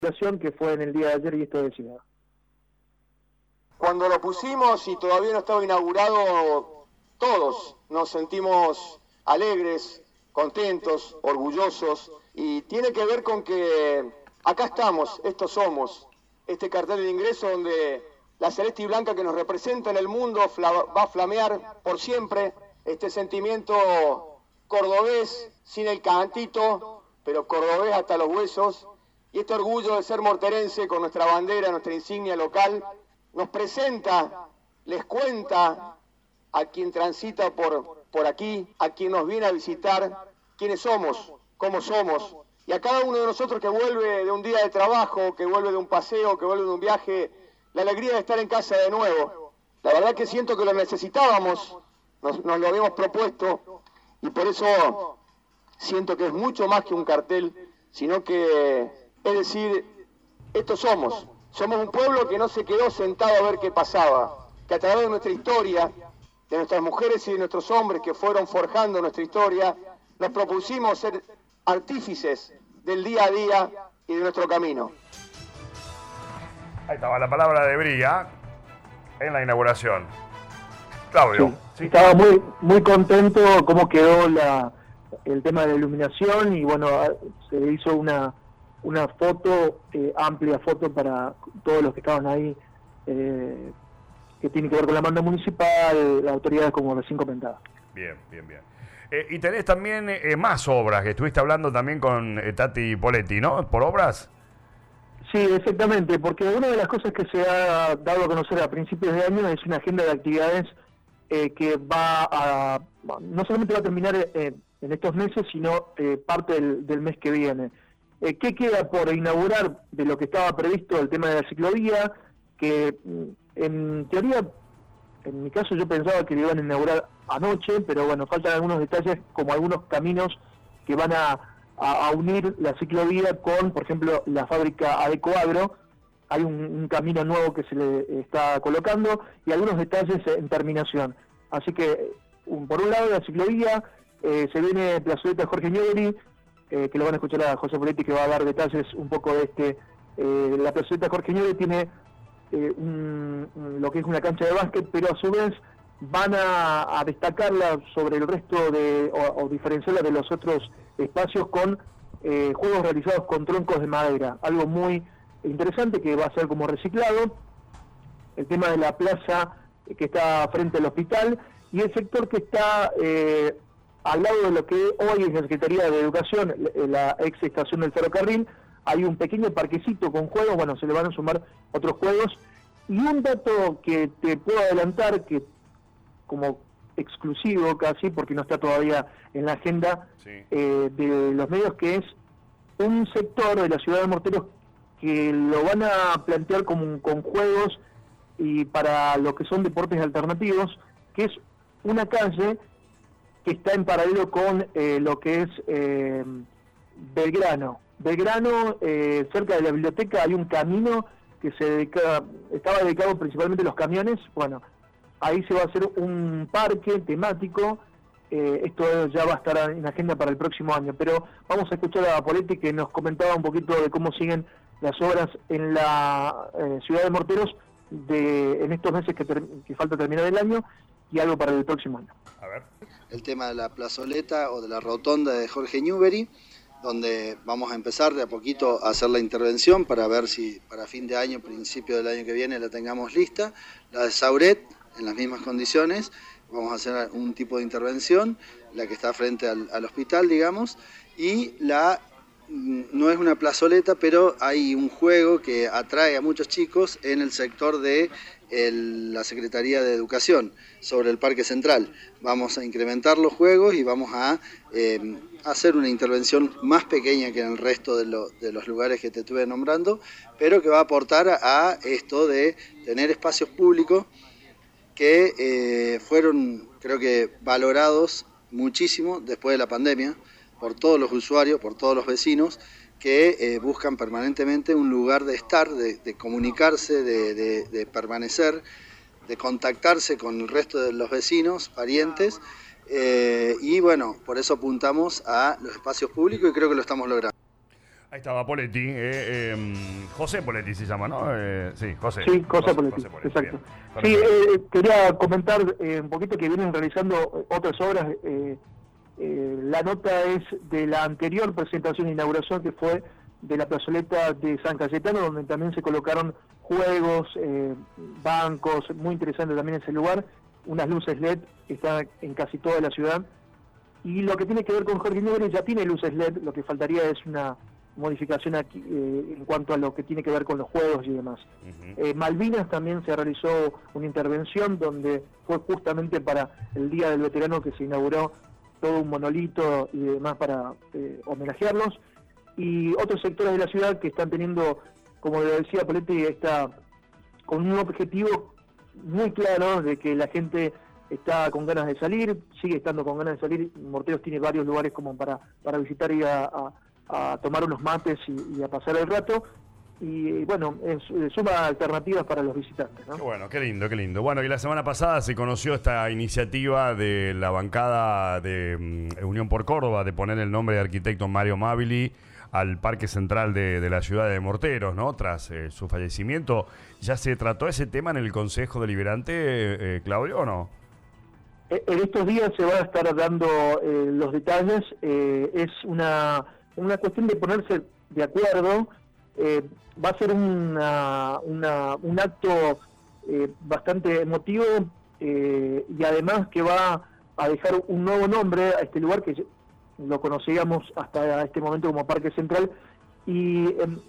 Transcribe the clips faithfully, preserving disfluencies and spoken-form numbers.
que fue en el día de ayer y esto decía. Cuando lo pusimos y todavía no estaba inaugurado, todos nos sentimos alegres, contentos, orgullosos, y tiene que ver con que acá estamos, estos somos, este cartel de ingreso donde la celeste y blanca que nos representa en el mundo va a flamear por siempre, este sentimiento cordobés, sin el cantito, pero cordobés hasta los huesos, y este orgullo de ser morterense con nuestra bandera, nuestra insignia local, nos presenta, les cuenta a quien transita por, por aquí, a quien nos viene a visitar, quiénes somos, cómo somos, y a cada uno de nosotros que vuelve de un día de trabajo, que vuelve de un paseo, que vuelve de un viaje, la alegría de estar en casa de nuevo. La verdad que siento que lo necesitábamos, nos, nos lo habíamos propuesto, y por eso siento que es mucho más que un cartel, sino que, es decir, estos somos. Somos un pueblo que no se quedó sentado a ver qué pasaba, que a través de nuestra historia, de nuestras mujeres y de nuestros hombres que fueron forjando nuestra historia, nos propusimos ser artífices del día a día y de nuestro camino. Ahí estaba la palabra de Bría en la inauguración. Claudio. Sí, sí. Estaba muy muy contento cómo quedó la, el tema de la iluminación y bueno, se hizo una una foto, eh, amplia foto para todos los que estaban ahí, eh, que tiene que ver con la banda municipal, las autoridades como recién comentaba. Bien, bien, bien. Eh, y tenés también eh, más obras, que estuviste hablando también con eh, Tati Poletti, ¿no? ¿Por obras? Sí, exactamente, porque una de las cosas que se ha dado a conocer a principios de año es una agenda de actividades eh, que va a, no solamente va a terminar eh, en estos meses, sino eh, parte del, del mes que viene. Eh, ¿Qué queda por inaugurar de lo que estaba previsto el tema de la ciclovía? Que en teoría, en mi caso yo pensaba que lo iban a inaugurar anoche, pero bueno, faltan algunos detalles como algunos caminos que van a, a, a unir la ciclovía con, por ejemplo, la fábrica Adecoagro. Hay un, un camino nuevo que se le está colocando y algunos detalles en terminación. Así que, un, por un lado, la ciclovía, eh, se viene Plazoleta Jorge Newbery, Eh, que lo van a escuchar a José Poletti, que va a dar detalles un poco de este. Eh, la plazoleta Jorge Newbery tiene eh, un, un, lo que es una cancha de básquet, pero a su vez van a, a destacarla sobre el resto de, o, o diferenciarla de los otros espacios con eh, juegos realizados con troncos de madera, algo muy interesante que va a ser como reciclado. El tema de la plaza eh, que está frente al hospital y el sector que está eh, al lado de lo que hoy es la Secretaría de Educación, la ex estación del ferrocarril, hay un pequeño parquecito con juegos, bueno, se le van a sumar otros juegos. Y un dato que te puedo adelantar, que como exclusivo casi, porque no está todavía en la agenda sí. eh, de los medios, que es un sector de la ciudad de Morteros que lo van a plantear como con juegos y para lo que son deportes alternativos, que es una calle que está en paralelo con eh, lo que es eh, Belgrano. Belgrano, eh, cerca de la biblioteca, hay un camino que se dedica, estaba dedicado principalmente a los camiones. Bueno, ahí se va a hacer un parque temático. Eh, esto ya va a estar en agenda para el próximo año, pero vamos a escuchar a Poletti, que nos comentaba un poquito de cómo siguen las obras en la eh, ciudad de Morteros de, en estos meses que, ter, que falta terminar el año y algo para el próximo año. A ver. El tema de la plazoleta o de la rotonda de Jorge Newbery, donde vamos a empezar de a poquito a hacer la intervención para ver si para fin de año, principio del año que viene, la tengamos lista. La de Sauret, en las mismas condiciones, vamos a hacer un tipo de intervención, la que está frente al, al hospital, digamos, y la no es una plazoleta, pero hay un juego que atrae a muchos chicos en el sector de el, la Secretaría de Educación, sobre el Parque Central. Vamos a incrementar los juegos y vamos a eh, hacer una intervención más pequeña que en el resto de, lo, de los lugares que te estuve nombrando, pero que va a aportar a, a esto de tener espacios públicos que eh, fueron, creo que, valorados muchísimo después de la pandemia, por todos los usuarios, por todos los vecinos, que eh, buscan permanentemente un lugar de estar, de, de comunicarse, de, de, de permanecer, de contactarse con el resto de los vecinos, parientes, eh, y bueno, por eso apuntamos a los espacios públicos y creo que lo estamos logrando. Ahí estaba Poletti, eh, eh, José Poletti se llama, ¿no? Eh, sí, José. Sí, José, José Poletti, José Poletti, exacto. Bien. Sí, eh, quería comentar eh, un poquito que vienen realizando otras obras. Eh, eh, la nota es de la anterior presentación e inauguración, que fue de la plazoleta de San Cayetano, donde también se colocaron juegos, eh, bancos, muy interesante también ese lugar, unas luces L E D que están en casi toda la ciudad. Y lo que tiene que ver con Jorge Newbery ya tiene luces L E D, lo que faltaría es una modificación aquí eh, en cuanto a lo que tiene que ver con los juegos y demás. Uh-huh. eh, Malvinas también se realizó una intervención donde fue justamente para el Día del Veterano que se inauguró todo un monolito y demás para eh, homenajearlos, y otros sectores de la ciudad que están teniendo, como le decía Poletti, está con un objetivo muy claro de que la gente está con ganas de salir, sigue estando con ganas de salir. Morteros tiene varios lugares como para, para visitar y a, a a tomar unos mates y, y a pasar el rato, y bueno, es, es suma alternativas para los visitantes, ¿no? Qué bueno, qué lindo, qué lindo. Bueno, y la semana pasada se conoció esta iniciativa de la bancada de um, Unión por Córdoba de poner el nombre de arquitecto Mario Mabili al Parque Central de, de la ciudad de Morteros, ¿no? Tras eh, su fallecimiento. ¿Ya se trató ese tema en el Consejo Deliberante, eh, Claudio, o no? En estos días se va a estar dando eh, los detalles. Eh, es una... una cuestión de ponerse de acuerdo. Eh, va a ser una, una, un acto eh, bastante emotivo, eh, y además que va a dejar un nuevo nombre a este lugar que lo conocíamos hasta este momento como Parque Central. Y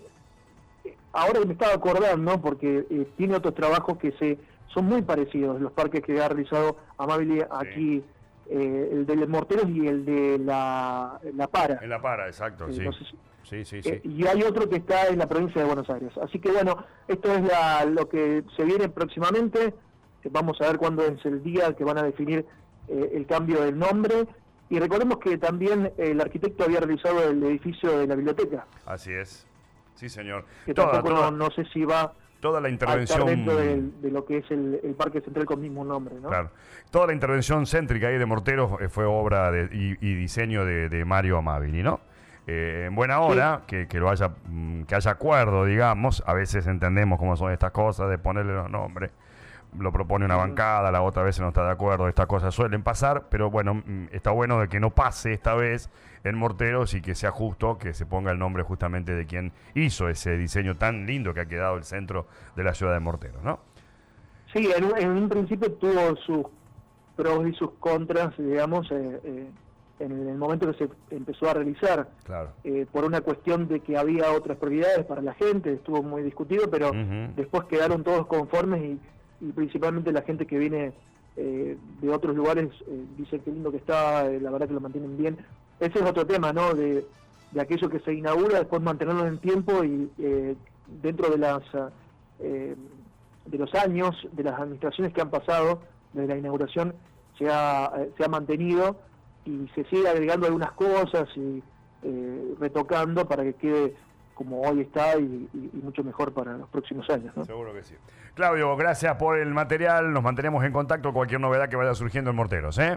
eh, ahora me estaba acordando, porque eh, tiene otros trabajos que se son muy parecidos, los parques que ha realizado Amabili aquí. Sí. Eh, el de los Morteros y el de la, la Para. En La Para, exacto, eh, sí. No sé si, sí, sí, sí. Eh, y hay otro que está en la provincia de Buenos Aires. Así que bueno, esto es la, lo que se viene próximamente. Eh, vamos a ver cuándo es el día que van a definir eh, el cambio del nombre. Y recordemos que también eh, el arquitecto había realizado el edificio de la biblioteca. Así es. Sí, señor. Que toda, tampoco toda... No, no sé si va... Toda la intervención... dentro de, de lo que es el, el Parque Central con mismo nombre, ¿no? Claro. Toda la intervención céntrica ahí de Morteros fue obra de, y, y diseño de, de Mario Amabili, ¿no? Eh, en buena hora, sí. que, que, lo haya, que haya acuerdo, digamos. A veces entendemos cómo son estas cosas de ponerle los nombres. Lo propone una bancada, la otra vez no está de acuerdo. Estas cosas suelen pasar, pero bueno, está bueno de que no pase esta vez en Morteros y que sea justo que se ponga el nombre justamente de quien hizo ese diseño tan lindo que ha quedado el centro de la ciudad de Morteros, ¿no? Sí, en un, en un principio tuvo sus pros y sus contras, digamos, eh, eh, en el momento que se empezó a realizar. Claro. Eh, por una cuestión de que había otras prioridades para la gente, estuvo muy discutido, pero uh-huh. después quedaron todos conformes y y principalmente la gente que viene eh, de otros lugares eh, dice que lindo que está, eh, la verdad que lo mantienen bien. Ese es otro tema, ¿no? De, de aquello que se inaugura, después mantenerlo en el tiempo y eh, dentro de las eh, de los años, de las administraciones que han pasado desde la inauguración, se ha, eh, se ha mantenido y se sigue agregando algunas cosas y eh, retocando para que quede como hoy está y, y, y mucho mejor para los próximos años, ¿no? Seguro que sí. Claudio, gracias por el material. Nos mantenemos en contacto. Cualquier novedad que vaya surgiendo en Morteros, ¿eh?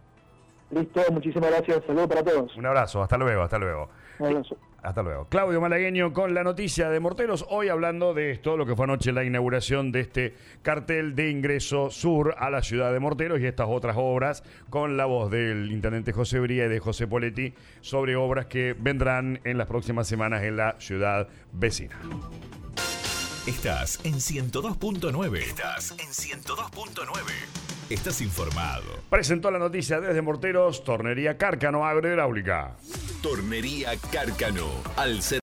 Listo, muchísimas gracias. Saludos para todos. Un abrazo. Hasta luego, hasta luego. Un abrazo. Hasta luego. Claudio Malagueño con la noticia de Morteros. Hoy hablando de esto, lo que fue anoche la inauguración de este cartel de ingreso sur a la ciudad de Morteros y estas otras obras, con la voz del intendente José Bría y de José Poletti sobre obras que vendrán en las próximas semanas en la ciudad vecina. Estás en ciento dos punto nueve. Estás en ciento dos punto nueve. Estás informado. Presentó la noticia desde Morteros, Tornería Cárcano Agrohidráulica. Tornería Cárcano, al